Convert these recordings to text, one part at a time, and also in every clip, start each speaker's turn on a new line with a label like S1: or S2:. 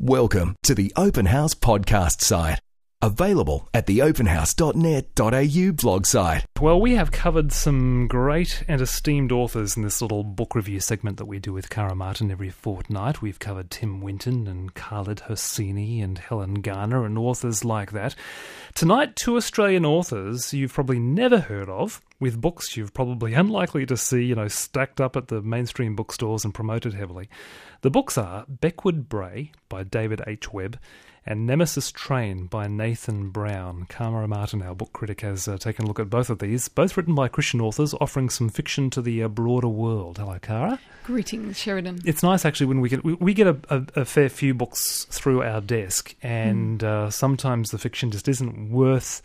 S1: Welcome to the Open House podcast site. Available at theopenhouse.net.au blog site.
S2: Well, we have covered some great and esteemed authors in this little book review segment that we do with Cara Martin every fortnight. We've covered Tim Winton and Khaled Hosseini and Helen Garner and authors like that. Tonight, two Australian authors you've probably never heard of, with books you're probably unlikely to see, stacked up at the mainstream bookstores and promoted heavily. The books are Beckwood Bray by David H. Webb and Nemesis Train by Nathan Brown. Cara Martin, our book critic, has taken a look at both of these, both written by Christian authors, offering some fiction to the broader world. Hello, Cara.
S3: Greetings, Sheridan.
S2: It's nice, actually, when we get a fair few books through our desk, and sometimes the fiction just isn't worth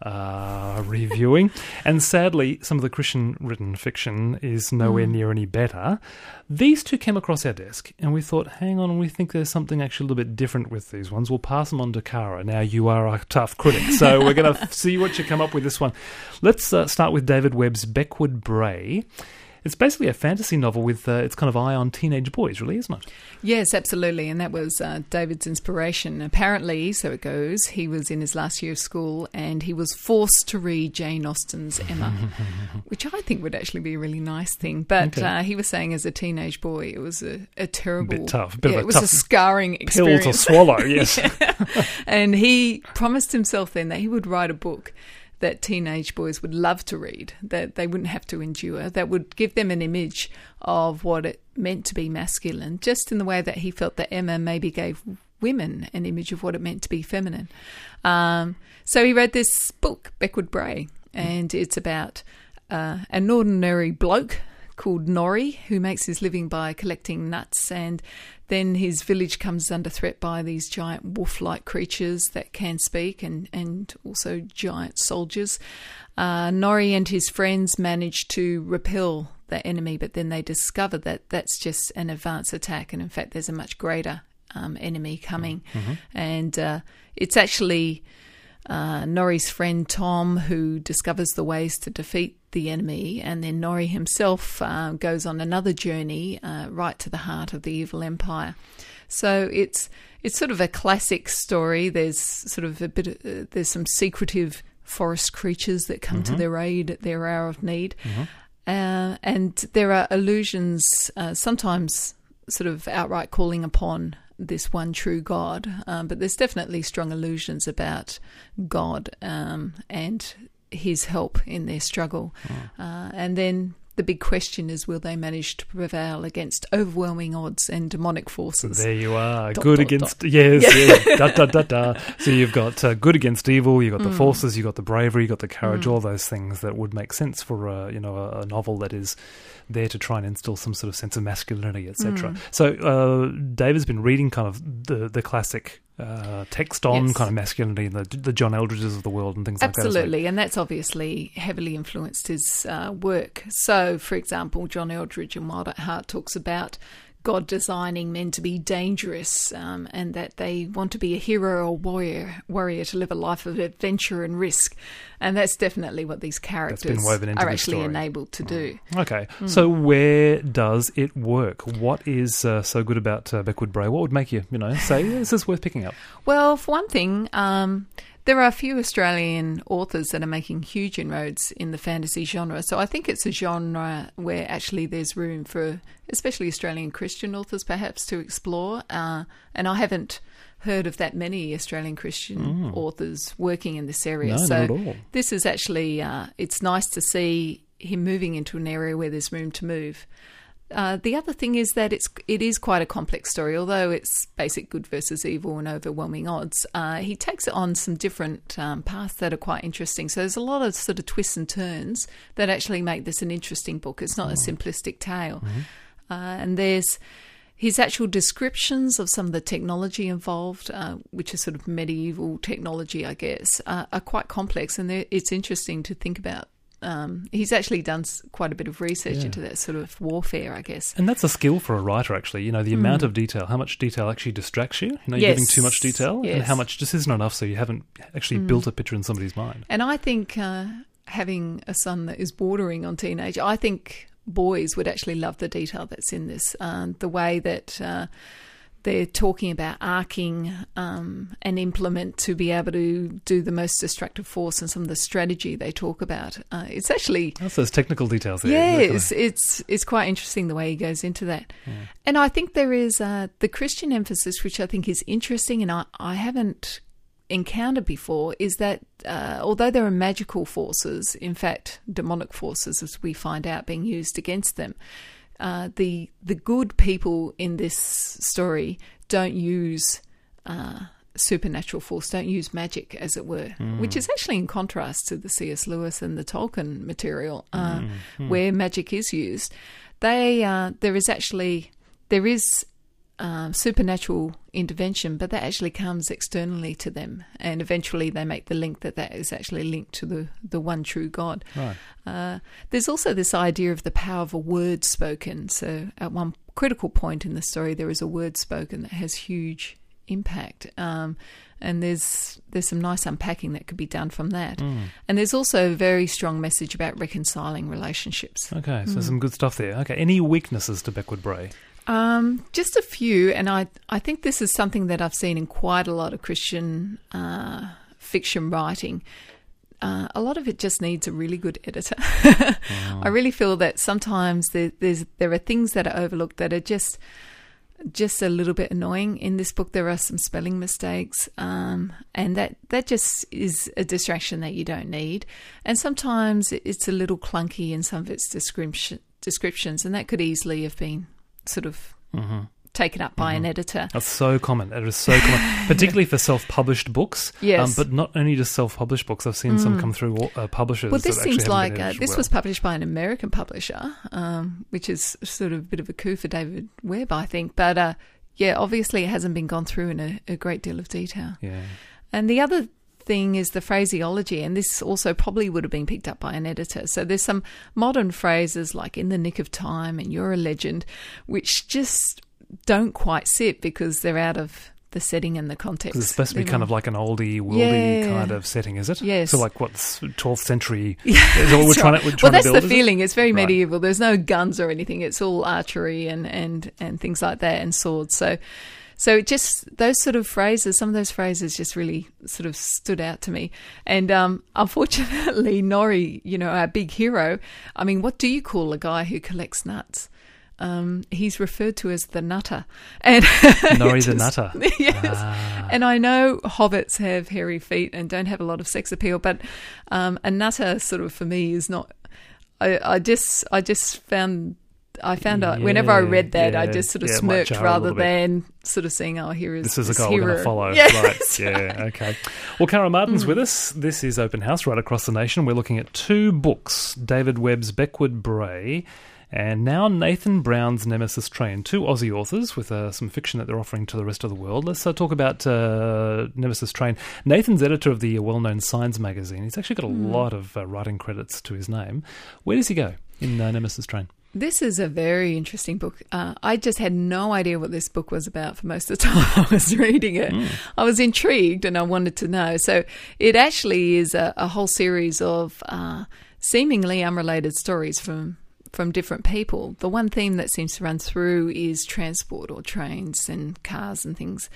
S2: reviewing. And sadly, some of the Christian-written fiction is nowhere near any better. These two came across our desk, and we thought, hang on, we think there's something actually a little bit different with these ones. We'll pass them on to Cara. Now, you are a tough critic, so we're going to see what you come up with this one. Let's start with David Webb's Beckwood Bray. It's basically a fantasy novel with its kind of eye on teenage boys, really, isn't it?
S3: Yes, absolutely, and that was David's inspiration. Apparently, so it goes, he was in his last year of school and he was forced to read Jane Austen's Emma, which I think would actually be a really nice thing. But he was saying as a teenage boy, it was a terrible...
S2: Bit tough.
S3: It was a scarring experience.
S2: Pill to swallow, yes.
S3: And he promised himself then that he would write a book that teenage boys would love to read, that they wouldn't have to endure, that would give them an image of what it meant to be masculine, just in the way that he felt that Emma maybe gave women an image of what it meant to be feminine. So he wrote this book, Beckwood Bray, and it's about an ordinary bloke called Norrie, who makes his living by collecting nuts, and then his village comes under threat by these giant wolf-like creatures that can speak, and also giant soldiers. Norrie and his friends manage to repel the enemy, but then they discover that that's just an advance attack, and in fact there's a much greater enemy coming. And it's actually Norrie's friend Tom who discovers the ways to defeat the enemy, and then Norrie himself goes on another journey right to the heart of the evil empire. So it's sort of a classic story. There's sort of there's some secretive forest creatures that come to their aid at their hour of need, and there are allusions, sometimes sort of outright calling upon this one true God, but there's definitely strong allusions about God and his help in their struggle. And then the big question is, will they manage to prevail against overwhelming odds and demonic forces?
S2: There you are. Yes. So you've got good against evil, you've got the forces, you've got the bravery, you've got the courage, all those things that would make sense for a novel that is there to try and instill some sort of sense of masculinity, etc. So David's been reading kind of the classic text on kind of masculinity and the John Eldridges of the world and things like that.
S3: Absolutely, and that's obviously heavily influenced his work. So, for example, John Eldridge in Wild at Heart talks about God designing men to be dangerous, and that they want to be a hero or warrior to live a life of adventure and risk. And that's definitely what these characters are actually enabled to do.
S2: Okay, so where does it work? What is so good about Beckwood Bray? What would make you, say this is worth picking up?
S3: Well, for one thing, there are a few Australian authors that are making huge inroads in the fantasy genre. So I think it's a genre where actually there's room for, especially Australian Christian authors, perhaps, to explore. And I haven't heard of that many Australian Christian authors working in this area.
S2: No, not at all.
S3: This is actually, it's nice to see him moving into an area where there's room to move. The other thing is that it is quite a complex story, although it's basic good versus evil and overwhelming odds. He takes it on some different paths that are quite interesting. So there's a lot of sort of twists and turns that actually make this an interesting book. It's not a simplistic tale. And there's his actual descriptions of some of the technology involved, which is sort of medieval technology, I guess, are quite complex. And it's interesting to think about. He's actually done quite a bit of research into that sort of warfare, I guess.
S2: And that's a skill for a writer, actually. The amount of detail, how much detail actually distracts you. You're giving too much detail, and how much just isn't enough, so you haven't actually built a picture in somebody's mind.
S3: And I think having a son that is bordering on teenage, I think boys would actually love the detail that's in this. The way that they're talking about arcing an implement to be able to do the most destructive force, and some of the strategy they talk about. It's actually...
S2: That's those technical details there.
S3: Yeah, it's quite interesting the way he goes into that. Yeah. And I think there is the Christian emphasis, which I think is interesting, and I haven't encountered before, is that although there are magical forces, in fact, demonic forces, as we find out, being used against them, the good people in this story don't use supernatural force, don't use magic, as it were, which is actually in contrast to the C.S. Lewis and the Tolkien material, where magic is used. There is supernatural intervention, but that actually comes externally to them, and eventually they make the link that is actually linked to the one true God. Right. There's also this idea of the power of a word spoken. So at one critical point in the story, there is a word spoken that has huge impact, and there's some nice unpacking that could be done from that. And there's also a very strong message about reconciling relationships.
S2: Okay, so some good stuff there. Okay, any weaknesses to Beckwood Bray?
S3: Just a few, and I think this is something that I've seen in quite a lot of Christian fiction writing. A lot of it just needs a really good editor. I really feel that sometimes there are things that are overlooked that are just a little bit annoying. In this book, there are some spelling mistakes, and that just is a distraction that you don't need. And sometimes it's a little clunky in some of its descriptions, and that could easily have been sort of taken up by an editor.
S2: That's so common. It is so common, particularly for self-published books.
S3: Yes.
S2: But not only just self-published books. I've seen some come through publishers.
S3: Well, this
S2: that
S3: seems like
S2: this
S3: was published by an American publisher, which is sort of a bit of a coup for David Webb, I think. But obviously it hasn't been gone through in a great deal of detail.
S2: Yeah.
S3: And the other thing is the phraseology, and this also probably would have been picked up by an editor. So there's some modern phrases like "in the nick of time" and "you're a legend," which just don't quite sit because they're out of the setting and the context.
S2: It's supposed to be kind of like an oldie worldie kind of setting, is it?
S3: Yes.
S2: So like what, 12th century?
S3: Is
S2: all we're trying to build,
S3: that's the feeling. It's very medieval. There's no guns or anything. It's all archery and things like that, and swords. So just those sort of phrases, some of those phrases just really sort of stood out to me. And unfortunately, Norrie, our big hero, I mean, what do you call a guy who collects nuts? He's referred to as the nutter. And
S2: Norrie the nutter.
S3: Yes. And I know hobbits have hairy feet and don't have a lot of sex appeal, but a nutter sort of for me is not... I just found whenever I read that, I just sort of smirked rather than sort of saying, here is
S2: this is a guy
S3: hero.
S2: we're going to follow.
S3: Yeah.
S2: Right. Yeah, okay. Well, Cara Martin's with us. This is Open House right across the nation. We're looking at 2 books, David Webb's Beckwood Bray and now Nathan Brown's Nemesis Train. 2 Aussie authors with some fiction that they're offering to the rest of the world. Let's talk about Nemesis Train. Nathan's editor of the well-known Signs magazine. He's actually got a lot of writing credits to his name. Where does he go in Nemesis Train?
S3: This is a very interesting book. I just had no idea what this book was about for most of the time I was reading it. I was intrigued and I wanted to know. So it actually is a whole series of seemingly unrelated stories from different people. The one theme that seems to run through is transport, or trains and cars and things.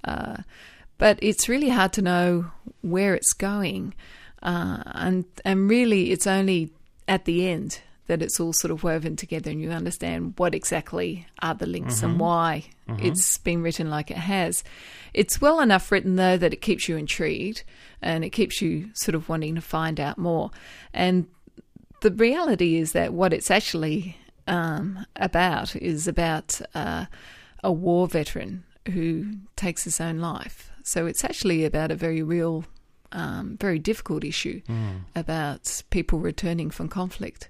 S3: But it's really hard to know where it's going. And really it's only at the end that it's all sort of woven together and you understand what exactly are the links and why it's been written like it has. It's well enough written, though, that it keeps you intrigued and it keeps you sort of wanting to find out more. And the reality is that what it's actually about is about a war veteran who takes his own life. So it's actually about a very real, very difficult issue about people returning from conflict.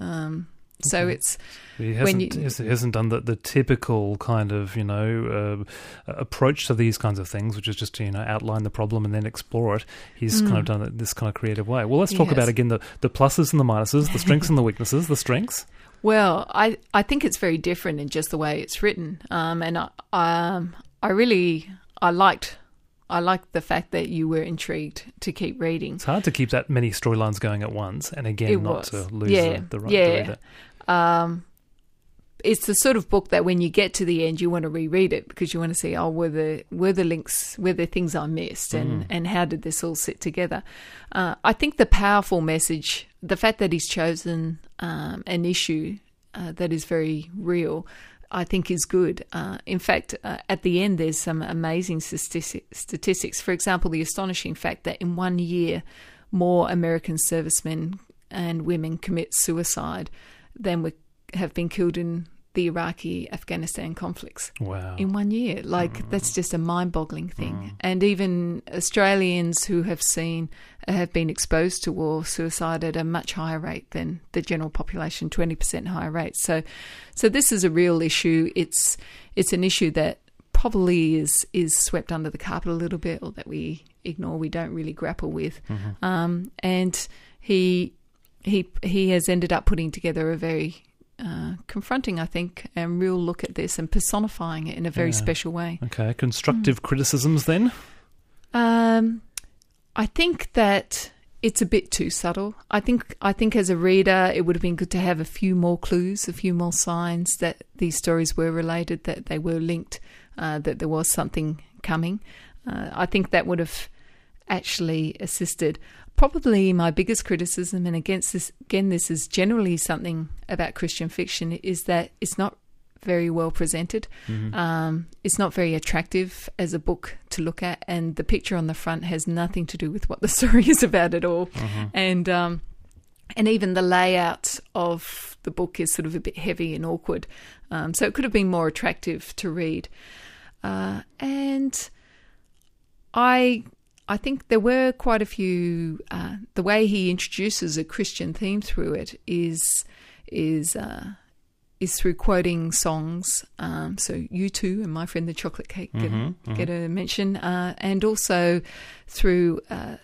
S3: So it's
S2: he hasn't done the typical kind of approach to these kinds of things, which is just to outline the problem and then explore it. He's kind of done it this kind of creative way. Well, let's talk about again the pluses and the minuses, the strengths and the weaknesses. The strengths.
S3: Well, I think it's very different in just the way it's written, and I liked the fact that you were intrigued to keep reading.
S2: It's hard to keep that many storylines going at once, and again, not to lose the right to read it.
S3: it's the sort of book that when you get to the end, you want to reread it because you want to see, were the links, were there things I missed, and how did this all sit together? I think the powerful message, the fact that he's chosen an issue that is very real, I think is good. In fact, at the end, there's some amazing statistics. For example, the astonishing fact that in 1 year, more American servicemen and women commit suicide than have been killed in the Iraqi-Afghanistan conflicts.
S2: Wow.
S3: In 1 year. That's just a mind-boggling thing. And even Australians who have been exposed to war, suicide at a much higher rate than the general population, 20% higher rate. So this is a real issue. It's an issue that probably is swept under the carpet a little bit, or that we ignore, we don't really grapple with. And he has ended up putting together a very confronting, I think, and real look at this and personifying it in a very special way.
S2: Okay, constructive criticisms then?
S3: I think that it's a bit too subtle. I think as a reader, it would have been good to have a few more clues, a few more signs that these stories were related, that they were linked, that there was something coming. I think that would have actually assisted. Probably my biggest criticism, and this is generally something about Christian fiction, is that it's not very well presented. It's not very attractive as a book to look at, and the picture on the front has nothing to do with what the story is about at all. And even the layout of the book is sort of a bit heavy and awkward. So it could have been more attractive to read. And I think there were quite a few. The way he introduces a Christian theme through it is through quoting songs. So U2 and My Friend the Chocolate Cake get a mention, and also through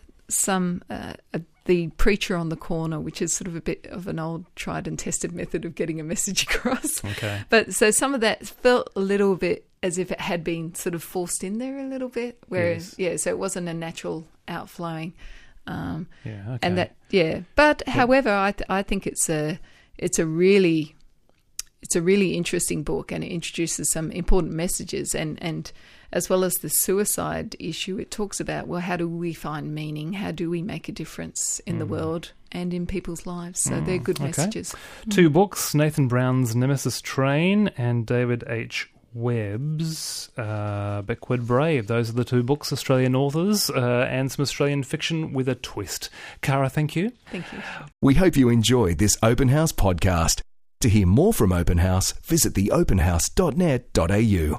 S3: the preacher on the corner, which is sort of a bit of an old tried and tested method of getting a message across.
S2: Okay.
S3: But so some of that felt a little bit as if it had been sort of forced in there a little bit, whereas so it wasn't a natural outflowing.
S2: Okay.
S3: And that but however, I think it's a really interesting book, and it introduces some important messages, and as well as the suicide issue, it talks about, well, how do we find meaning? How do we make a difference in the world and in people's lives? So they're good messages.
S2: 2 books, Nathan Brown's Nemesis Train and David H. Webb's Beckwith Brave. Those are the 2 books, Australian authors, and some Australian fiction with a twist. Cara, thank you.
S3: Thank you.
S1: We hope you enjoyed this Open House podcast. To hear more from Open House, visit theopenhouse.net.au.